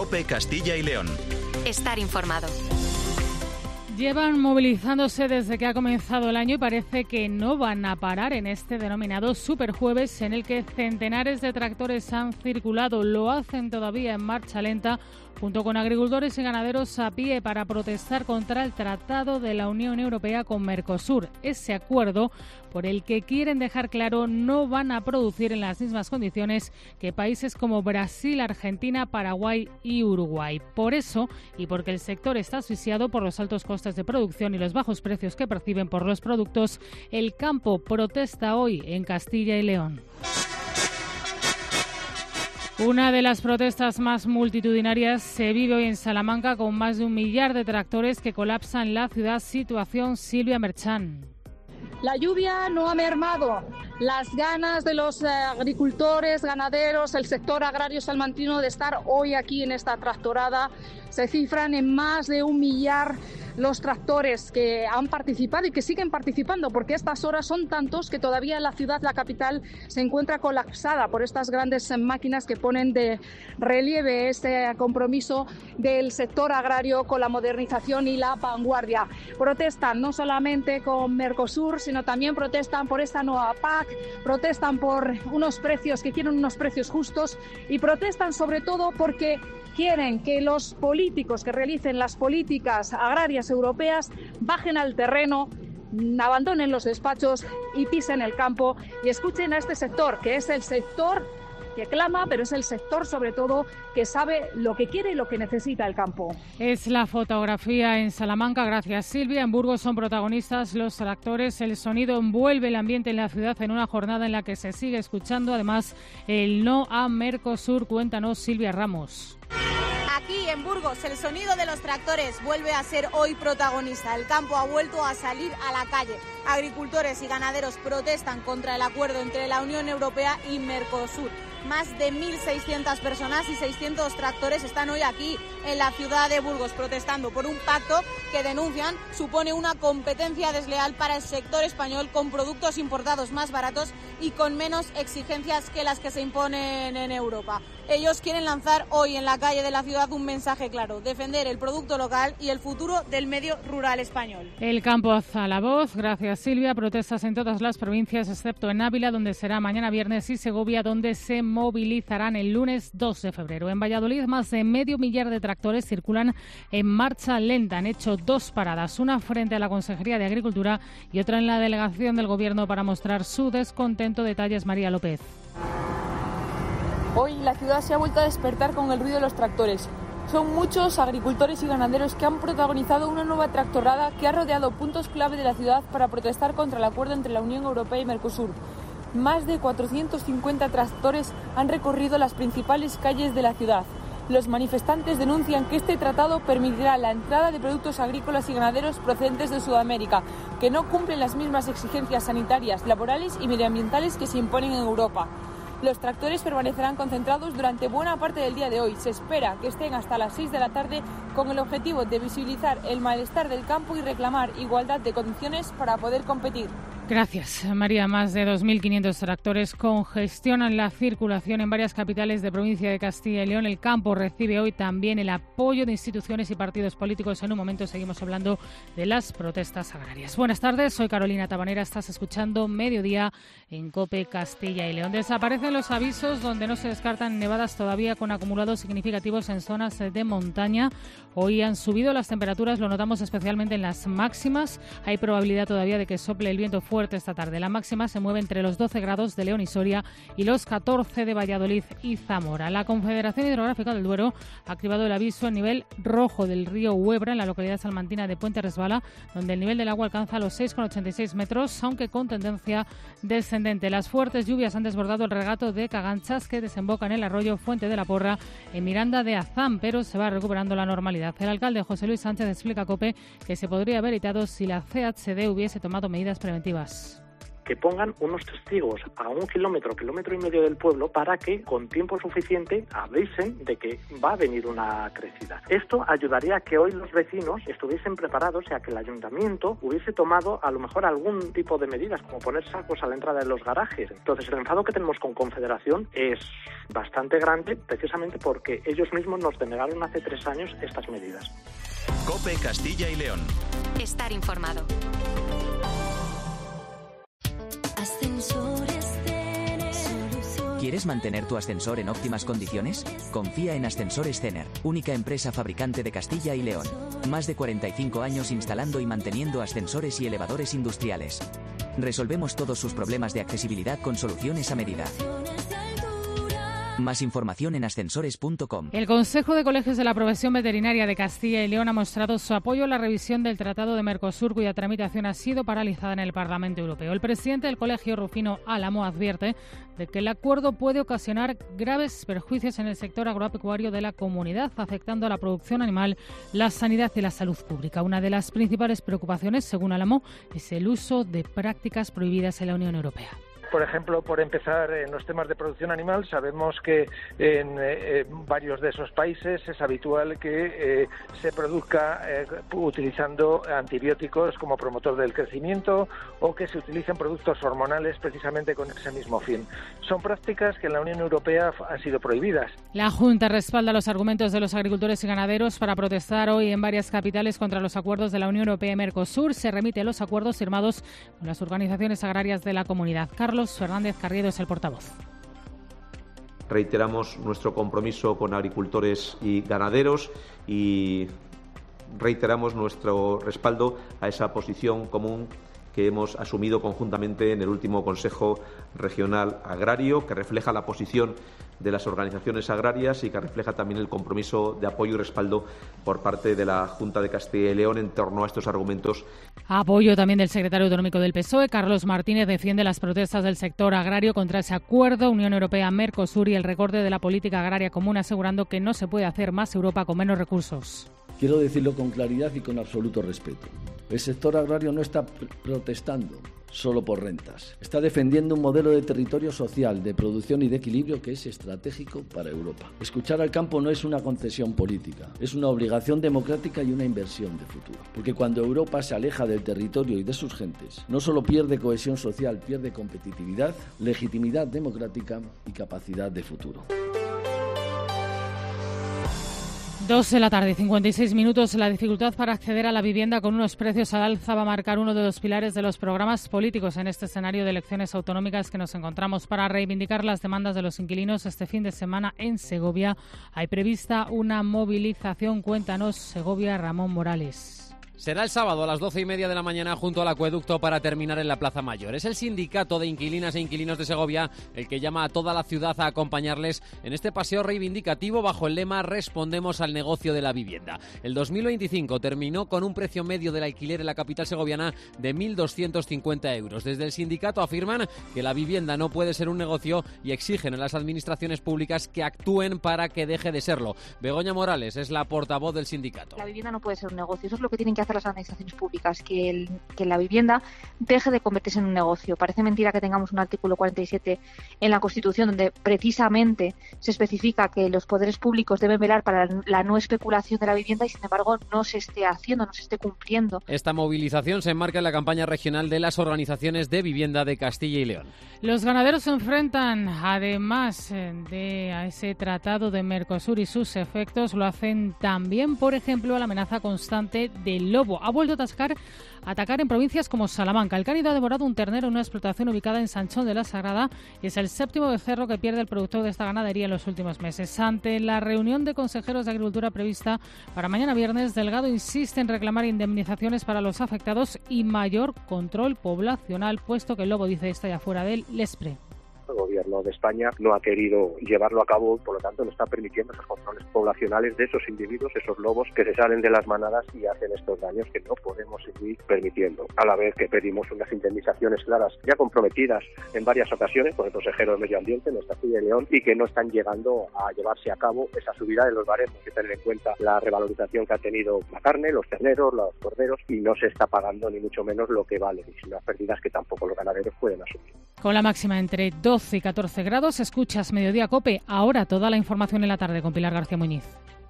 COPE Castilla y León. Estar informado. Llevan movilizándose desde que ha comenzado el año y parece que no van a parar en este denominado Superjueves, en el que centenares de tractores han circulado. Lo hacen todavía en marcha lenta, junto con agricultores y ganaderos a pie, para protestar contra el Tratado de la Unión Europea con Mercosur. Ese acuerdo por el que quieren dejar claro no van a producir en las mismas condiciones que países como Brasil, Argentina, Paraguay y Uruguay. Por eso, y porque el sector está asfixiado por los altos costes de producción y los bajos precios que perciben por los productos, el campo protesta hoy en Castilla y León. Una de las protestas más multitudinarias se vive hoy en Salamanca, con más de 1 millar de tractores que colapsan la ciudad. Situación, Silvia Merchán. La lluvia no ha mermado. Las ganas de los agricultores, ganaderos, el sector agrario salmantino de estar hoy aquí en esta tractorada se cifran en más de 1 millar los tractores que han participado y que siguen participando, porque estas horas son tantos que todavía la ciudad, la capital, se encuentra colapsada por estas grandes máquinas que ponen de relieve este compromiso del sector agrario con la modernización y la vanguardia. Protestan no solamente con Mercosur, sino también protestan por esta nueva PAC, protestan por unos precios que quieren unos precios justos y protestan sobre todo porque quieren que los políticos que realicen las políticas agrarias europeas bajen al terreno, abandonen los despachos y pisen el campo y escuchen a este sector, que es el sector que clama, pero es el sector sobre todo que sabe lo que quiere y lo que necesita el campo. Es la fotografía en Salamanca, gracias Silvia. En Burgos son protagonistas los tractores. El sonido envuelve el ambiente en la ciudad en una jornada en la que se sigue escuchando además el no a Mercosur. Cuéntanos, Silvia Ramos. Aquí en Burgos el sonido de los tractores vuelve a ser hoy protagonista. El campo ha vuelto a salir a la calle. Agricultores y ganaderos protestan contra el acuerdo entre la Unión Europea y Mercosur. Más de 1.600 personas y 600 tractores están hoy aquí en la ciudad de Burgos protestando por un pacto que denuncian supone una competencia desleal para el sector español, con productos importados más baratos y con menos exigencias que las que se imponen en Europa. Ellos quieren lanzar hoy en la calle de la ciudad un mensaje claro: defender el producto local y el futuro del medio rural español. El campo alza la voz, gracias Silvia. Protestas en todas las provincias excepto en Ávila, donde será mañana viernes, y Segovia, donde se movilizarán el lunes 2 de febrero. En Valladolid, más de 500 millar de tractores circulan en marcha lenta. Han hecho 2 paradas, una frente a la Consejería de Agricultura y otra en la delegación del Gobierno, para mostrar su descontento. Detalles, María López. Hoy la ciudad se ha vuelto a despertar con el ruido de los tractores. Son muchos agricultores y ganaderos que han protagonizado una nueva tractorada que ha rodeado puntos clave de la ciudad para protestar contra el acuerdo entre la Unión Europea y Mercosur. Más de 450 tractores han recorrido las principales calles de la ciudad. Los manifestantes denuncian que este tratado permitirá la entrada de productos agrícolas y ganaderos procedentes de Sudamérica, que no cumplen las mismas exigencias sanitarias, laborales y medioambientales que se imponen en Europa. Los tractores permanecerán concentrados durante buena parte del día de hoy. Se espera que estén hasta las 6 de la tarde con el objetivo de visibilizar el malestar del campo y reclamar igualdad de condiciones para poder competir. Gracias, María. Más de 2.500 tractores congestionan la circulación en varias capitales de provincia de Castilla y León. El campo recibe hoy también el apoyo de instituciones y partidos políticos. En un momento seguimos hablando de las protestas agrarias. Buenas tardes, soy Carolina Tabanera. Estás escuchando Mediodía en COPE Castilla y León. Desaparecen los avisos donde no se descartan nevadas todavía, con acumulados significativos en zonas de montaña. Hoy han subido las temperaturas, lo notamos especialmente en las máximas. Hay probabilidad todavía de que sople el viento fuerte esta tarde. La máxima se mueve entre los 12 grados de León y Soria y los 14 de Valladolid y Zamora. La Confederación Hidrográfica del Duero ha activado el aviso en nivel rojo del río Huebra, en la localidad salmantina de Puente Resbala, donde el nivel del agua alcanza los 6,86 metros, aunque con tendencia descendente. Las fuertes lluvias han desbordado el regato de Caganchas, que desemboca en el arroyo Fuente de la Porra, en Miranda de Azán, pero se va recuperando la normalidad. El alcalde José Luis Sánchez explica a COPE que se podría haber evitado si la CHD hubiese tomado medidas preventivas. que pongan unos testigos a 1 kilómetro, kilómetro y medio del pueblo para que con tiempo suficiente avisen de que va a venir una crecida. Esto ayudaría a que hoy los vecinos estuviesen preparados y a que el ayuntamiento hubiese tomado a lo mejor algún tipo de medidas, como poner sacos a la entrada de los garajes. Entonces el enfado que tenemos con Confederación es bastante grande, precisamente porque ellos mismos nos denegaron hace 3 años estas medidas. COPE Castilla y León. Estar informado. ¿Quieres mantener tu ascensor en óptimas condiciones? Confía en Ascensores Cener, única empresa fabricante de Castilla y León. Más de 45 años instalando y manteniendo ascensores y elevadores industriales. Resolvemos todos sus problemas de accesibilidad con soluciones a medida. Más información en ascensores.com. El Consejo de Colegios de la Profesión Veterinaria de Castilla y León ha mostrado su apoyo a la revisión del Tratado de Mercosur, cuya tramitación ha sido paralizada en el Parlamento Europeo. El presidente del Colegio, Rufino Álamo, advierte de que el acuerdo puede ocasionar graves perjuicios en el sector agropecuario de la comunidad, afectando a la producción animal, la sanidad y la salud pública. Una de las principales preocupaciones, según Álamo, es el uso de prácticas prohibidas en la Unión Europea. Por ejemplo, por empezar, en los temas de producción animal, sabemos que en varios de esos países es habitual que se produzca utilizando antibióticos como promotor del crecimiento o que se utilicen productos hormonales precisamente con ese mismo fin. Son prácticas que en la Unión Europea han sido prohibidas. La Junta respalda los argumentos de los agricultores y ganaderos para protestar hoy en varias capitales contra los acuerdos de la Unión Europea y Mercosur. Se remite a los acuerdos firmados con las organizaciones agrarias de la comunidad. Carlos Fernández Carriedo es el portavoz. Reiteramos nuestro compromiso con agricultores y ganaderos y reiteramos nuestro respaldo a esa posición común que hemos asumido conjuntamente en el último Consejo Regional Agrario, que refleja la posición de las organizaciones agrarias y que refleja también el compromiso de apoyo y respaldo por parte de la Junta de Castilla y León en torno a estos argumentos. Apoyo también del secretario autonómico del PSOE, Carlos Martínez, defiende las protestas del sector agrario contra ese acuerdo Unión Europea-Mercosur y el recorte de la política agraria común, asegurando que no se puede hacer más Europa con menos recursos. Quiero decirlo con claridad y con absoluto respeto. El sector agrario no está protestando solo por rentas. Está defendiendo un modelo de territorio social, de producción y de equilibrio que es estratégico para Europa. Escuchar al campo no es una concesión política, es una obligación democrática y una inversión de futuro. Porque cuando Europa se aleja del territorio y de sus gentes, no solo pierde cohesión social, pierde competitividad, legitimidad democrática y capacidad de futuro. 2 de la tarde, 56 minutos. La dificultad para acceder a la vivienda con unos precios al alza va a marcar uno de los pilares de los programas políticos en este escenario de elecciones autonómicas que nos encontramos. Para reivindicar las demandas de los inquilinos, este fin de semana en Segovia hay prevista una movilización. Cuéntanos, Segovia, Ramón Morales. Será el sábado a las 12:30 de la mañana junto al acueducto para terminar en la Plaza Mayor. Es el sindicato de inquilinas e inquilinos de Segovia el que llama a toda la ciudad a acompañarles en este paseo reivindicativo bajo el lema Respondemos al negocio de la vivienda. El 2025 terminó con un precio medio del alquiler en la capital segoviana de 1.250 euros. Desde el sindicato afirman que la vivienda no puede ser un negocio y exigen a las administraciones públicas que actúen para que deje de serlo. Begoña Morales es la portavoz del sindicato. La vivienda no puede ser un negocio, eso es lo que tienen que hacer las administraciones públicas, que la vivienda deje de convertirse en un negocio. Parece mentira que tengamos un artículo 47 en la Constitución donde precisamente se especifica que los poderes públicos deben velar para la no especulación de la vivienda y sin embargo no se esté haciendo, no se esté cumpliendo. Esta movilización se enmarca en la campaña regional de las organizaciones de vivienda de Castilla y León. Los ganaderos se enfrentan, además de ese tratado de Mercosur y sus efectos, lo hacen también, por ejemplo, a la amenaza constante del lobo. Ha vuelto a atacar en provincias como Salamanca. El cánido ha devorado un ternero en una explotación ubicada en Sanchón de la Sagrada y es el 7º becerro que pierde el productor de esta ganadería en los últimos meses. Ante la reunión de consejeros de Agricultura prevista para mañana viernes, Delgado insiste en reclamar indemnizaciones para los afectados y mayor control poblacional, puesto que el lobo, dice, está ya fuera del Lespre. El Gobierno de España no ha querido llevarlo a cabo, por lo tanto no está permitiendo esos controles poblacionales de esos individuos, esos lobos que se salen de las manadas y hacen estos daños que no podemos seguir permitiendo. A la vez que pedimos unas indemnizaciones claras, ya comprometidas en varias ocasiones por el consejero de Medio Ambiente en Castilla y León, y que no están llegando a llevarse a cabo esa subida de los baremos. Hay que tener en cuenta la revalorización que ha tenido la carne, los terneros, los corderos, y no se está pagando ni mucho menos lo que vale, y son unas pérdidas que tampoco los ganaderos pueden asumir. Con la máxima entre 12 y 14 grados, escuchas Mediodía COPE. Ahora toda la información en la tarde con Pilar García Muñiz.